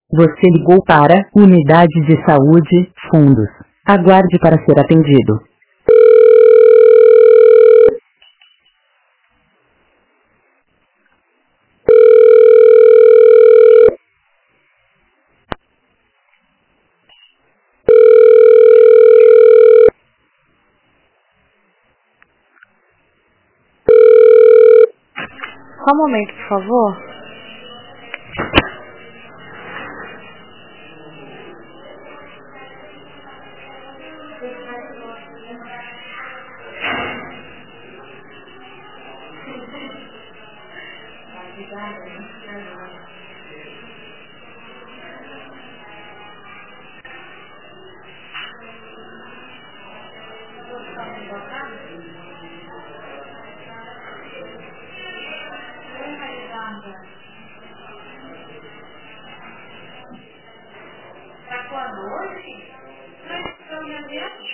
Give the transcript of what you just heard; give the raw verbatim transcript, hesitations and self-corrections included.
Você ligou para Unidade de Saúde, Fundos. Aguarde para ser atendido. Só um momento, por favor. Tá quando hoje?